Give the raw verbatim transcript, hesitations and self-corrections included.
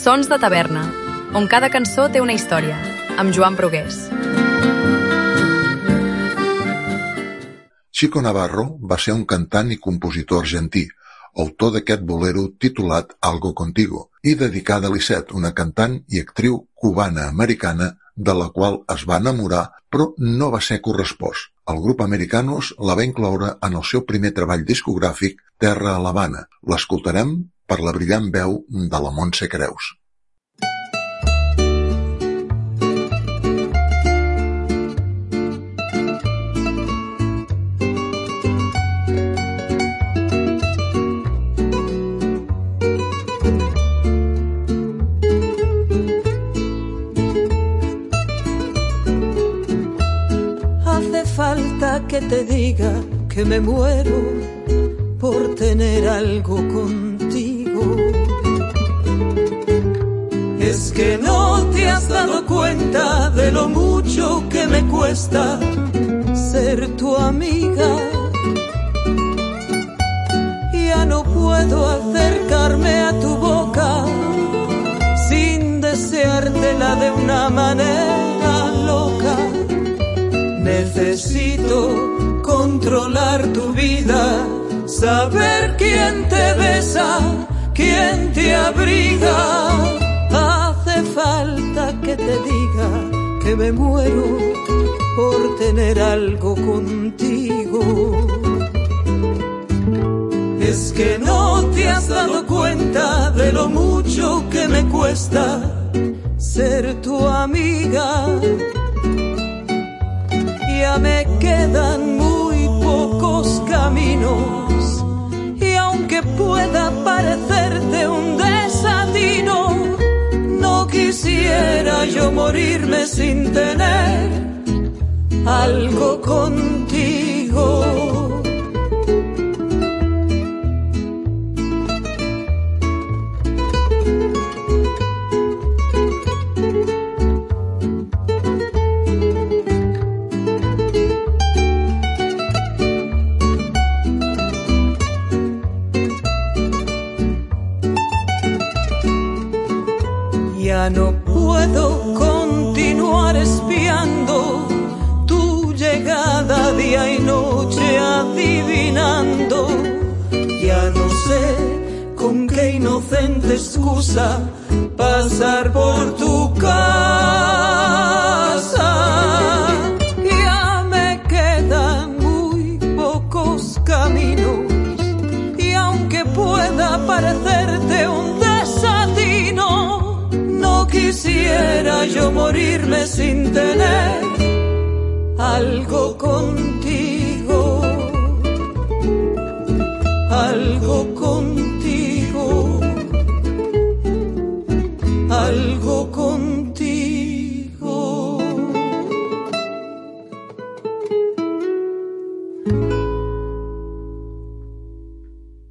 Sons de taverna, on cada cançó té una història, amb Joan Brugués. Chico Navarro va ser un cantant i compositor argentí, autor d'aquest bolero titulat Algo Contigo, i dedicada a Lisette, una cantant i actriu cubana-americana de la qual es va enamorar però no va ser correspost. El grup Americanos la va incloure en el seu primer treball discogràfic Terra a l'Havana. L'escoltarem per la brillant veu de la Montse Creus. Hace falta que te diga que me muero por tener algo contigo. Es que no te has dado cuenta de lo mucho que me cuesta ser tu amiga. Ya no puedo acercarme a tu boca sin deseártela de una manera loca. Necesito controlar tu vida, saber quién te besa, quién te abriga. Hace falta que te diga que me muero por tener algo contigo. Es que no te has dado cuenta de lo mucho que me cuesta ser tu amiga. Ya me quedan muy pocos caminos y aunque pueda parecerte un desatino, no quisiera yo morirme sin tener algo contigo. Ya no puedo continuar espiando tu llegada día y noche adivinando. Ya no sé con qué inocente excusa pasar por tu casa. Ya me quedan muy pocos caminos y aunque pueda parecerte un desatino, no quisiera yo morirme sin tener algo contigo, algo contigo.